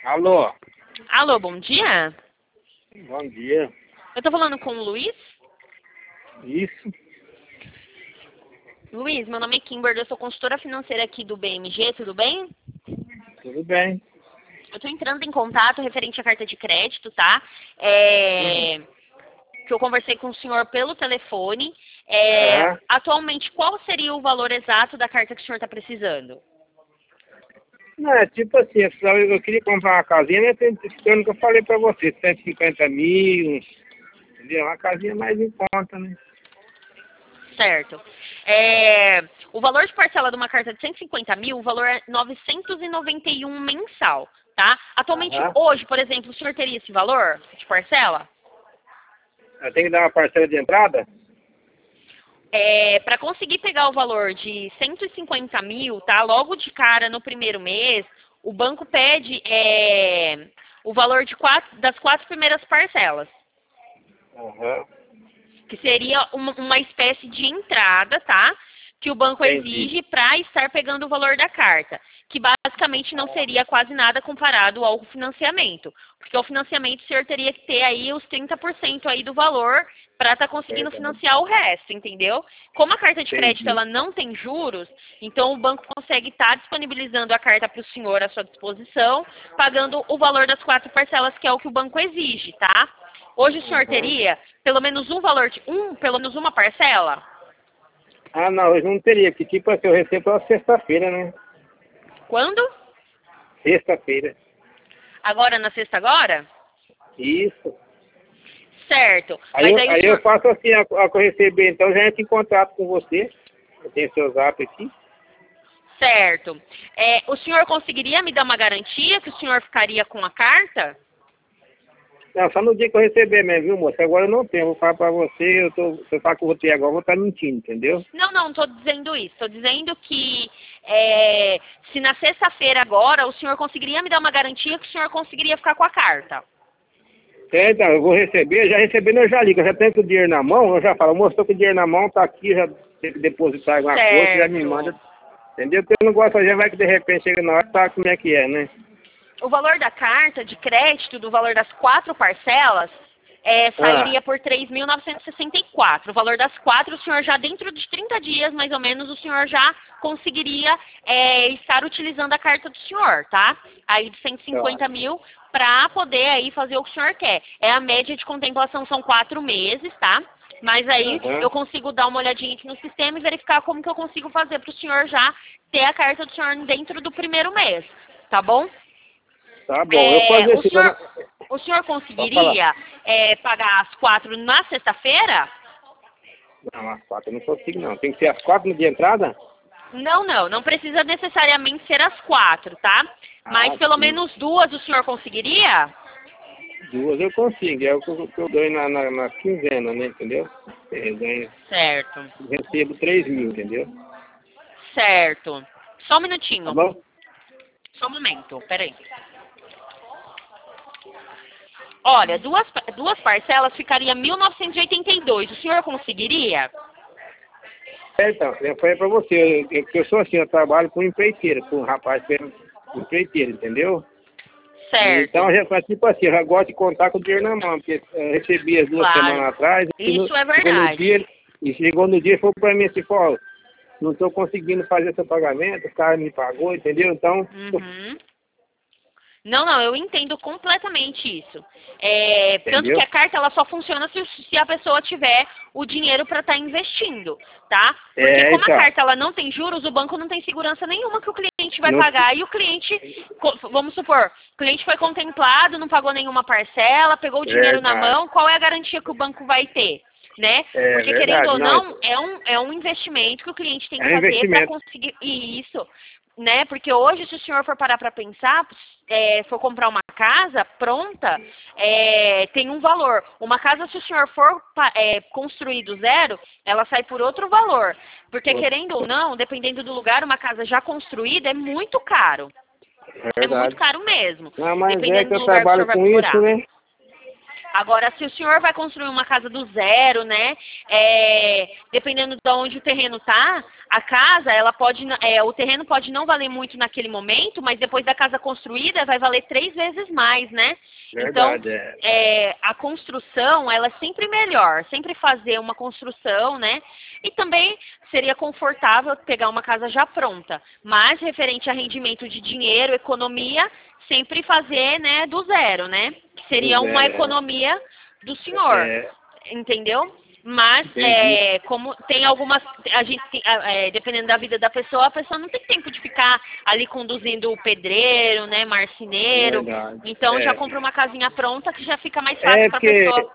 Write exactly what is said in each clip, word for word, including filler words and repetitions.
Alô? Alô, bom dia. Bom dia. Eu tô falando com o Luiz. Isso. Luiz, meu nome é Kimber, eu sou consultora financeira aqui do B M G, tudo bem? Tudo bem. Eu tô entrando em contato referente à carta de crédito, tá? É... Que eu conversei com o senhor pelo telefone. É... Aham. Atualmente, qual seria o valor exato da carta que o senhor está precisando? Não, é tipo assim, eu, precisava- eu queria comprar uma casinha, né? Tem ano que eu falei pra você, cento e cinquenta mil, entendeu? Uma casinha mais em conta, né? Certo. É, o valor de parcela de uma carta de cento e cinquenta mil, o valor é novecentos e noventa e um mensal, tá? Atualmente, Aham. hoje, por exemplo, o senhor teria esse valor de parcela? Eu tenho que dar uma parcela de entrada? É, para conseguir pegar o valor de cento e cinquenta mil, tá? Logo de cara, no primeiro mês, o banco pede é, o valor de quatro, das quatro primeiras parcelas, Aham. que seria uma, uma espécie de entrada, tá? Que o banco Entendi. exige para estar pegando o valor da carta, que basicamente não seria quase nada comparado ao financiamento, porque o financiamento o senhor teria que ter aí os trinta por cento aí do valor para estar conseguindo Verdade. financiar o resto, entendeu? Como a carta de crédito Entendi. ela não tem juros, então o banco consegue estar disponibilizando a carta para o senhor à sua disposição, pagando o valor das quatro parcelas, que é o que o banco exige, tá? Hoje o senhor Aham. teria pelo menos um valor de um, pelo menos uma parcela? Ah, não, hoje não teria, porque tipo assim, eu recebo pela sexta-feira, né? Quando? Sexta-feira. Agora, na sexta agora? Isso. Certo. Aí Mas eu, aí o aí eu senhor... faço assim, a, a que eu receber, então já entro em contato com você. Eu tenho seu zap aqui. Certo. É, o senhor conseguiria me dar uma garantia que o senhor ficaria com a carta? Não, só no dia que eu receber mesmo, viu, moça? Agora eu não tenho, eu vou falar pra você, eu tô, se eu falar que eu vou ter agora, eu vou estar mentindo, entendeu? Não, não, estou dizendo isso. Estou dizendo que é, se na sexta-feira agora o senhor conseguiria me dar uma garantia que o senhor conseguiria ficar com a carta. É, então, eu vou receber, já recebendo eu já ligo, eu já tenho com o dinheiro na mão, eu já falo, moço, tô com o dinheiro na mão, tá aqui, já tem que depositar alguma coisa, já me manda, Certo. entendeu? Porque eu não gosto, já vai que de repente chega na hora, sabe como é que é, né? O valor da carta de crédito, do valor das quatro parcelas, é, Ah, sairia por três mil novecentos e sessenta e quatro. O valor das quatro, o senhor já dentro de trinta dias, mais ou menos, o senhor já conseguiria é, estar utilizando a carta do senhor, tá? Aí de cento e tá. cinquenta mil para poder aí fazer o que o senhor quer. É a média de contemplação, são quatro meses, tá? Mas aí Aham. eu consigo dar uma olhadinha aqui no sistema e verificar como que eu consigo fazer para o senhor já ter a carta do senhor dentro do primeiro mês, tá bom? Tá bom, eu É, fazer o assim, dona... senhor, o senhor Pode falar. conseguiria é, pagar as quatro na sexta-feira? Não, às quatro eu não consigo não, tem que ser às quatro no dia de entrada? Não, não, não precisa necessariamente ser as quatro, tá? Mas Ah, pelo sim. menos duas o senhor conseguiria? Duas eu consigo, é o que eu, que eu ganho na, na, na quinzena, né, entendeu? Eu ganho, Certo, recebo três mil, entendeu? certo. Só um Tá minutinho, bom? só um momento, peraí. Olha, duas, duas parcelas ficaria mil novecentos e oitenta e dois. O senhor conseguiria? É, então, eu falei pra você, eu, eu, eu sou assim, eu trabalho com empreiteira, com um rapaz que é empreiteiro, entendeu? E Certo, então, já, faz tipo assim, eu já gosto de contar com o dinheiro na mão, porque eu recebi as duas claro. semanas atrás, e no, Isso é chegou no verdade. dia, e chegou no dia e falou pra mim assim, pô, não tô conseguindo fazer seu pagamento, o cara me pagou, entendeu? Então, Uhum. Não, não, eu entendo completamente isso. É, tanto que entendeu? a carta ela só funciona se, se a pessoa tiver o dinheiro para estar investindo, tá? Porque É, como a então, carta ela não tem juros, o banco não tem segurança nenhuma que o cliente vai não, pagar e o cliente, co- vamos supor, o cliente foi contemplado, não pagou nenhuma parcela, pegou o dinheiro na verdade, mão, qual é a garantia que o banco vai ter? Né? é Porque querendo verdade, ou não, não, é um, é um investimento que o cliente tem é que um fazer para investimento, conseguir e isso, né? Porque hoje, se o senhor for parar para pensar, é, for comprar uma casa pronta, é, tem um valor. Uma casa, se o senhor for pa- é, construir do zero, ela sai por outro valor. Porque querendo ou não, dependendo do lugar, uma casa já construída é muito caro. é É muito verdade. caro mesmo, Não, mas é dependendo que do eu lugar que o trabalho senhor vai com isso, morar. né? Agora, se o senhor vai construir uma casa do zero, né? É, dependendo de onde o terreno tá, a casa, ela pode, é, o terreno pode não valer muito naquele momento, mas depois da casa construída vai valer três vezes mais, né? Verdade, Então, é. é, a construção, ela é sempre melhor, sempre fazer uma construção, né? E também seria confortável pegar uma casa já pronta, mas referente a rendimento de dinheiro, economia, sempre fazer, né, do zero, né? Que seria Do uma zero, é. economia do senhor, É, entendeu? Mas, entendi. é, como tem algumas, a gente, tem, é, dependendo da vida da pessoa, a pessoa não tem tempo de ficar ali conduzindo o pedreiro, né, marceneiro. Verdade. Então, já É, compra uma casinha pronta que já fica mais é fácil para a porque pessoa.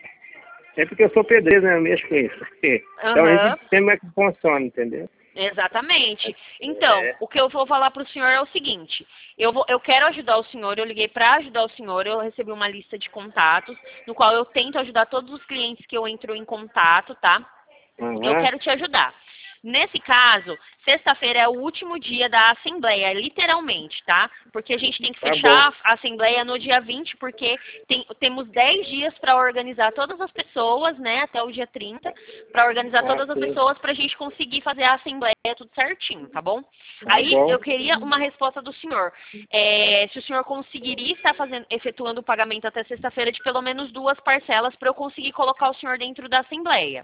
é porque eu sou pedreiro, né? Eu mexo com isso. Então a Aham. gente tem como é que funciona, entendeu? Exatamente. Então, É. o que eu vou falar para o senhor é o seguinte, eu, vou, eu quero ajudar o senhor, eu liguei para ajudar o senhor, eu recebi uma lista de contatos, no qual eu tento ajudar todos os clientes que eu entro em contato, tá? Eu Aham. quero te ajudar. Nesse caso, sexta-feira é o último dia da assembleia, literalmente, tá? Porque a gente tem que Tá fechar bom. a assembleia no dia vinte, porque tem- temos dez dias para organizar todas as pessoas, né, até o dia trinta, para organizar Ah, todas as sim. pessoas para a gente conseguir fazer a assembleia tudo certinho, tá bom? Tá Aí bom. eu queria uma resposta do senhor. É, se o senhor conseguiria estar fazendo, efetuando o pagamento até sexta-feira de pelo menos duas parcelas para eu conseguir colocar o senhor dentro da assembleia.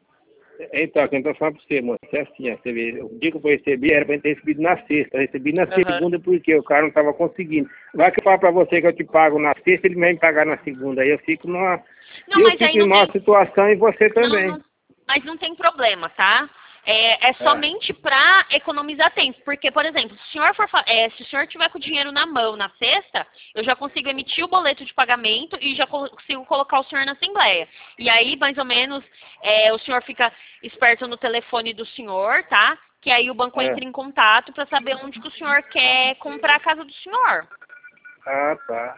Então, que eu tô falando pra você, moço, é assim, ó, você vê, o dia que eu recebi era pra gente ter recebido na sexta, eu recebi na Aham. segunda porque o cara não tava conseguindo. Vai que eu falo pra você que eu te pago na sexta, ele vai me pagar na segunda, aí eu fico numa, Não, eu mas fico aí em não má tem. situação e você Não, também. não, mas não tem problema, tá? É, é Ah, somente para economizar tempo. Porque, por exemplo, se o senhor for, fa- é, se o senhor tiver com o dinheiro na mão na sexta, eu já consigo emitir o boleto de pagamento e já consigo colocar o senhor na assembleia. E aí, mais ou menos, é, o senhor fica esperto no telefone do senhor, tá? Que aí o banco é. entra em contato para saber onde que o senhor quer comprar a casa do senhor. Ah, tá.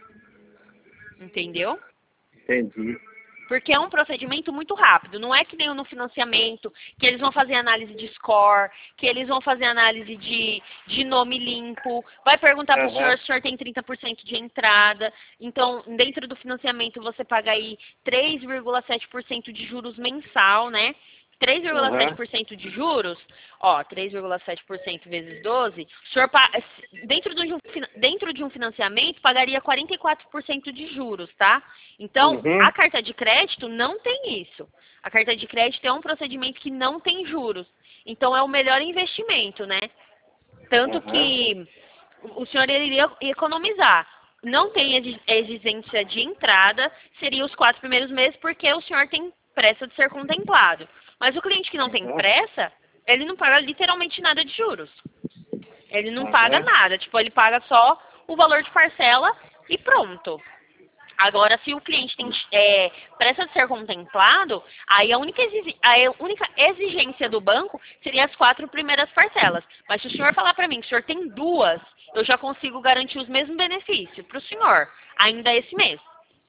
Entendeu? Entendi. Porque é um procedimento muito rápido. Não é que nem no financiamento, que eles vão fazer análise de score, que eles vão fazer análise de, de nome limpo, vai perguntar para o Aham. senhor se o senhor tem trinta por cento de entrada. Então, dentro do financiamento, você paga aí três vírgula sete por cento de juros mensal, né? três vírgula sete por cento de juros, ó, três vírgula sete por cento vezes doze, o senhor, pa- dentro de, um, fina- dentro de um financiamento, pagaria quarenta e quatro por cento de juros, tá? Então, Uhum. a carta de crédito não tem isso. A carta de crédito é um procedimento que não tem juros. Então, é o melhor investimento, né? Tanto Aham. que o senhor iria economizar. Não tem exi- exigência de entrada, seria os quatro primeiros meses, porque o senhor tem pressa de ser contemplado. Mas o cliente que não tem Aham. pressa, ele não paga literalmente nada de juros. Ele não Aham. paga nada. Tipo, ele paga só o valor de parcela e pronto. Agora, se o cliente tem é, pressa de ser contemplado, aí a única, exi- a única exigência do banco seria as quatro primeiras parcelas. Mas se o senhor falar para mim que o senhor tem duas, eu já consigo garantir os mesmos benefícios para o senhor, ainda esse mês.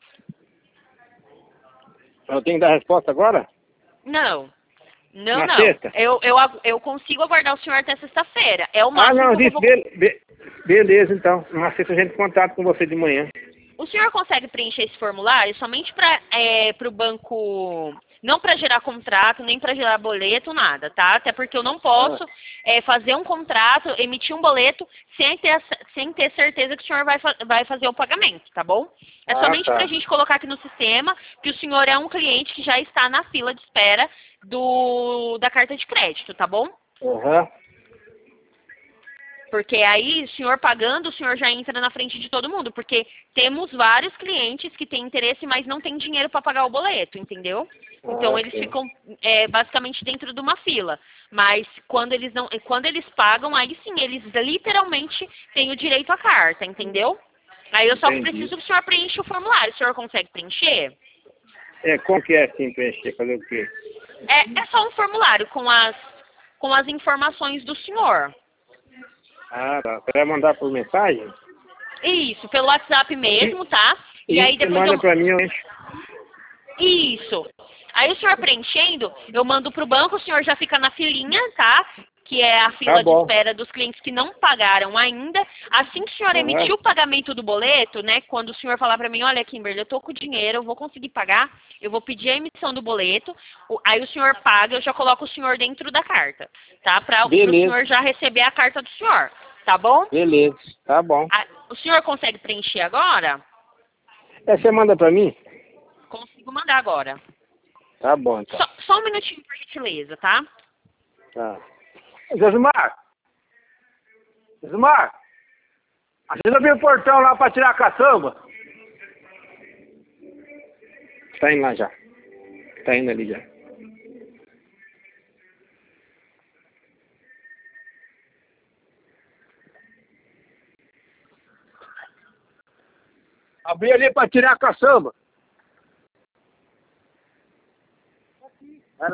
Eu tenho que dar a resposta agora? Não. Não, Na não. sexta? Eu, eu, agu- eu consigo aguardar o senhor até sexta-feira. É o Ah, máximo não, que eu disse, vou. be- be- beleza, então. Na sexta a gente contato com você de manhã. O senhor consegue preencher esse formulário somente para é, o banco, não para gerar contrato, nem para gerar boleto, nada, tá? Até porque eu não posso é, fazer um contrato, emitir um boleto sem ter, a- sem ter certeza que o senhor vai, fa- vai fazer o pagamento, tá bom? É Ah, somente tá. para a gente colocar aqui no sistema que o senhor é um cliente que já está na fila de espera do, da carta de crédito, tá bom? Aham. Porque aí, o senhor pagando, o senhor já entra na frente de todo mundo. Porque temos vários clientes que têm interesse, mas não têm dinheiro para pagar o boleto, entendeu? Então, Ah, eles sim. ficam é, basicamente dentro de uma fila. Mas quando eles, não, quando eles pagam, aí sim, eles literalmente têm o direito à carta, entendeu? Aí eu só Entendi. preciso que o senhor preencha o formulário. O senhor consegue preencher? É, como que é assim, preencher? Fazer o quê? É, é só um formulário com as, com as informações do senhor. Ah, tá. Você vai mandar por mensagem? Isso, pelo WhatsApp mesmo, tá? E E aí você depois manda eu... pra mim, eu encho. Isso. Aí o senhor preenchendo, eu mando pro banco, o senhor já fica na filinha, tá? que é a fila Tá de bom. espera dos clientes que não pagaram ainda. Assim que o senhor Uhum. emitir o pagamento do boleto, né, quando o senhor falar para mim, olha, Kimberly, eu tô com o dinheiro, eu vou conseguir pagar, eu vou pedir a emissão do boleto, o- aí o senhor paga, eu já coloco o senhor dentro da carta, tá? Para o Beleza. senhor já receber a carta do senhor, tá bom? Beleza, tá bom. A- o senhor consegue preencher agora? É, você manda pra mim? Consigo mandar agora. Tá bom, então. Só, só um minutinho, por gentileza, tá? Tá. Josmar! Josmar! Ajuda bem o portão lá pra tirar a caçamba. Tá indo lá já. Tá indo ali já. Abri ali pra tirar a caçamba. Vai lá.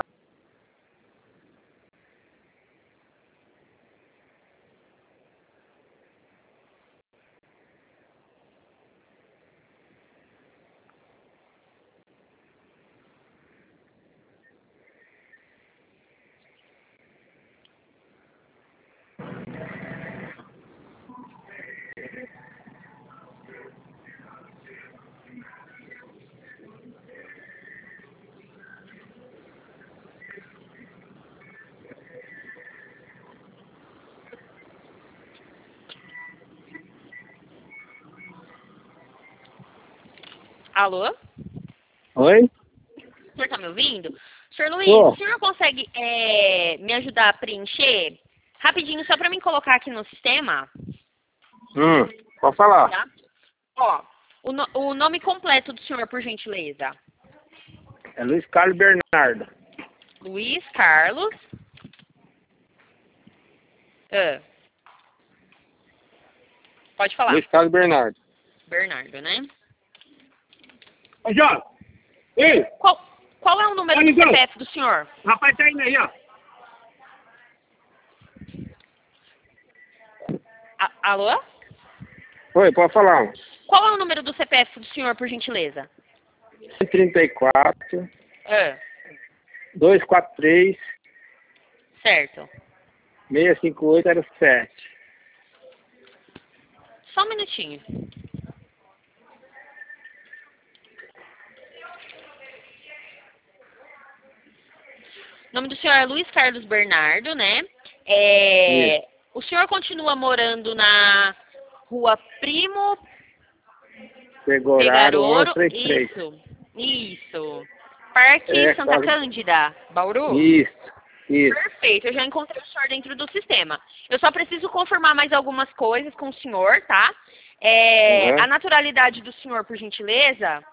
Alô? Oi? O senhor tá me ouvindo? Senhor Luiz, Tô. o senhor consegue é, me ajudar a preencher? Rapidinho, só para mim colocar aqui no sistema, Hum, pode falar. tá? Ó, o, no- o nome completo do senhor, por gentileza. É Luiz Carlos Bernardo. Luiz Carlos. Ah. Pode falar. Luiz Carlos Bernardo. Bernardo, né? Ô, João! Ei! Qual, qual é o número do Amigão. C P F do senhor? O rapaz tá indo aí, ó. A- alô? Oi, pode falar. Qual é o número do C P F do senhor, por gentileza? trinta e quatro, Ah. duzentos e quarenta e três, Certo. seiscentos e cinquenta e oito zero sete. Só um minutinho. O nome do senhor é Luiz Carlos Bernardo, né? É, o senhor continua morando na rua Primo Pegou horário Pegaroro? onze trinta e três. Isso, isso. Parque É, Santa quase. Cândida, Bauru? Isso, isso. Perfeito, eu já encontrei o senhor dentro do sistema. Eu só preciso confirmar mais algumas coisas com o senhor, tá? É, Uhum. A naturalidade do senhor, por gentileza?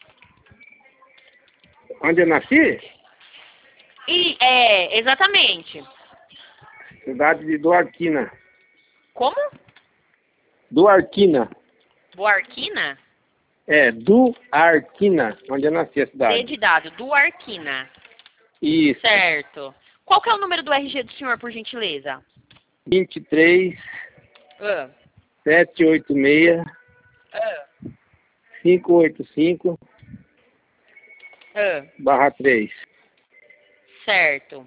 Onde eu nasci? E, é, exatamente. Cidade de Duarquina. Como? Duarquina. Boarquina? É, Duarquina, onde eu nasci a D cidade. de dado, Duarquina. Isso. Certo. Qual que é o número do R G do senhor, por gentileza? vinte e três, Ah. setecentos e oitenta e seis, Ah. quinhentos e oitenta e cinco, Ah. barra três. Certo.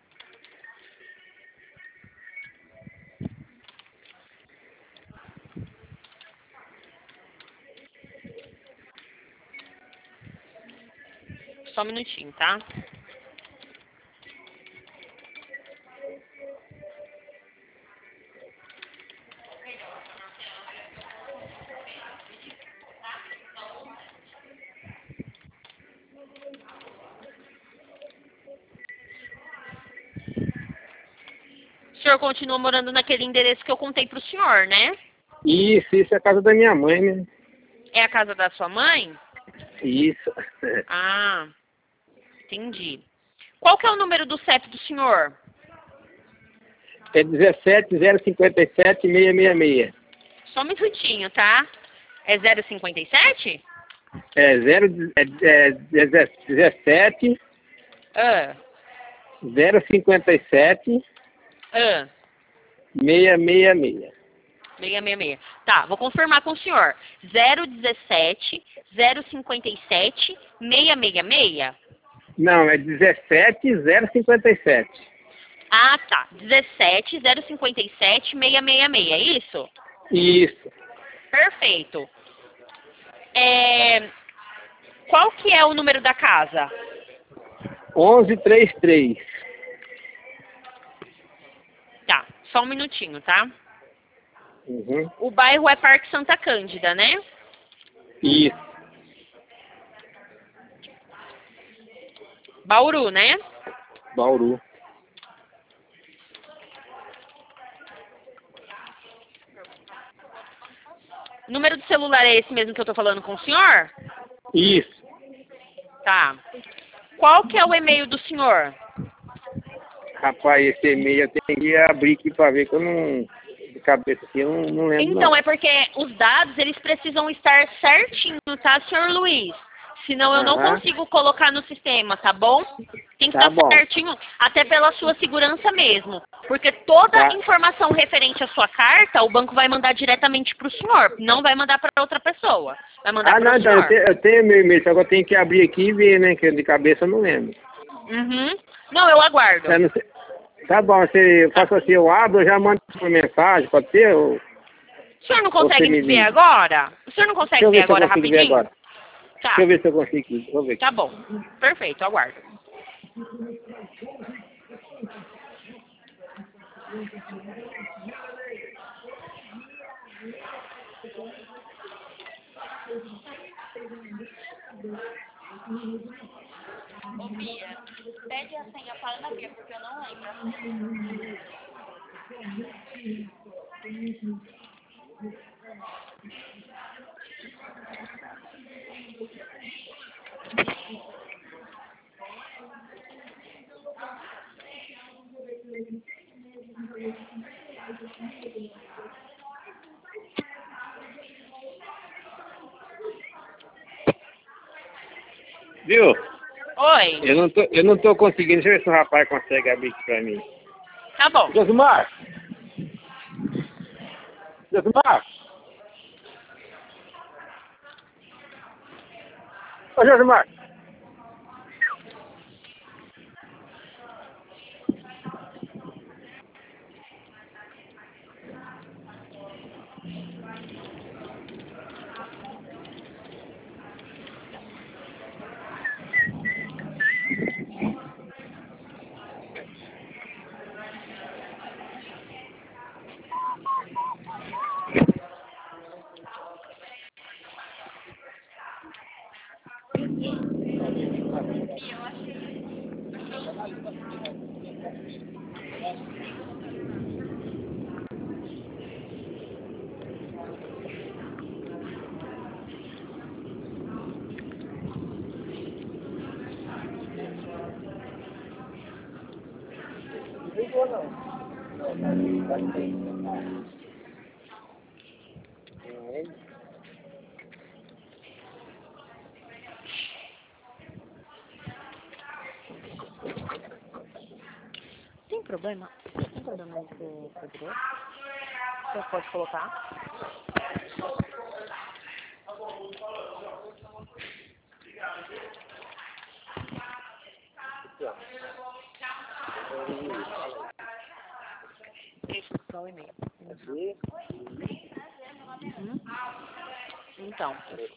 Só um minutinho, tá? O senhor continua morando naquele endereço que eu contei pro senhor, né? Isso, isso é a casa da minha mãe, né? É a casa da sua mãe? Isso. Ah, entendi. Qual que é o número do C E P do senhor? É dezessete zero cinquenta e sete seiscentos e sessenta e seis. Só um minutinho, tá? É zero cinquenta e sete? É, zero, é, é dezessete Ah, zero cinquenta e sete ah. seiscentos e sessenta e seis. seiscentos e sessenta e seis. Tá, vou confirmar com o senhor. zero dezessete zero cinquenta e sete seiscentos e sessenta e seis? Não, é dezessete zero cinquenta e sete. Ah, tá. dezessete, zero cinquenta e sete, seiscentos e sessenta e seis, é isso? Isso. Perfeito. É... Qual que é o número da casa? onze trinta e três. Tá, só um minutinho, tá? Uhum. O bairro é Parque Santa Cândida, né? Isso. Bauru, né? Bauru. O número do celular é esse mesmo que eu tô falando com o senhor? Isso. Tá. Qual que é o e-mail do senhor? Rapaz, esse e-mail eu tenho que abrir aqui pra ver que eu não... De cabeça aqui eu não, não lembro Então, não. é porque os dados, eles precisam estar certinho, tá, senhor Luiz? Senão eu não Aham. consigo colocar no sistema, tá bom? Tem que Tá estar bom. certinho, até pela sua segurança mesmo. Porque toda Tá. informação referente à sua carta, o banco vai mandar diretamente para o senhor. Não vai mandar para outra pessoa. Vai mandar Ah, para não, o então, eu, senhor. te, eu tenho meu e-mail, só que eu tenho que abrir aqui e ver, né? Que de cabeça eu não lembro. Uhum. Não, eu aguardo. Eu não sei. Tá bom, se eu faço assim, eu abro, eu já mando por mensagem, pode ser? Ou, O senhor não ou você consegue me ver liga? agora? O senhor não Deixa consegue eu ver ver se eu agora consigo ver rapidinho? agora. Tá, Deixa eu ver se eu consigo. Deixa eu ver. tá bom. Perfeito, aguardo. Ô, Bia, pede a senha para a Ana Bia, porque eu não lembro a senha. Viu? Oi, Eu não, tô, eu não tô conseguindo. Deixa eu ver se o rapaz consegue abrir aqui pra mim. tá bom. Josmar! Josmar! Ô, Josmar! Tem problema? Tem problema de ser pedreiro? Você pode colocar? Isso, só o e-mail. Uhum. Então,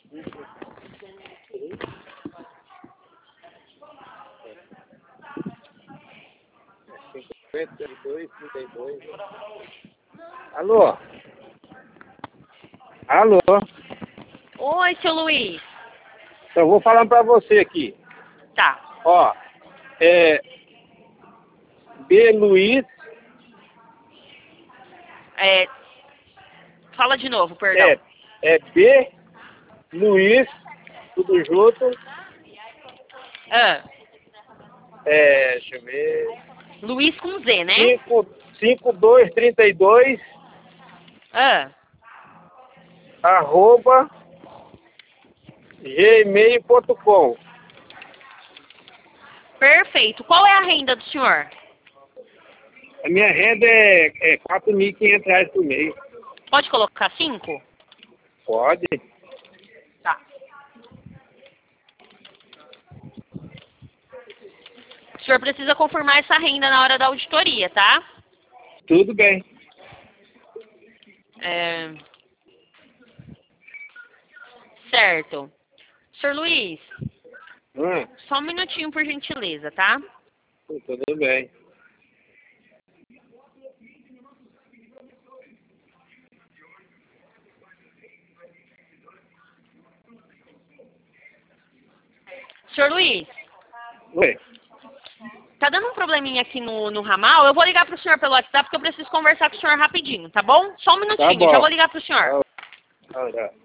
cinquenta e dois, trinta e dois. Alô? Alô? oi, seu Luiz. Então, eu vou falando pra você aqui. Tá. Ó, é... B. Luiz, É, fala de novo, perdão. é, é B. Luiz, tudo junto, Ah, é, deixa eu ver, Luiz com Z, né? cinco, cinco dois trinta e dois, Ah, arroba, gmail ponto com. perfeito. Qual é a renda do senhor? A minha renda é, é quatro mil e quinhentos reais por mês. Pode colocar cinco? Pode. Tá. O senhor precisa confirmar essa renda na hora da auditoria, tá? Tudo bem. É... Certo. senhor Luiz, Hum, só um minutinho, por gentileza, tá? tudo bem. senhor Luiz, Oi. tá dando um probleminha aqui no, no ramal. Eu vou ligar pro senhor pelo WhatsApp porque eu preciso conversar com o senhor rapidinho, tá bom? Só um minutinho, bom. já vou ligar pro senhor. Tá, tá.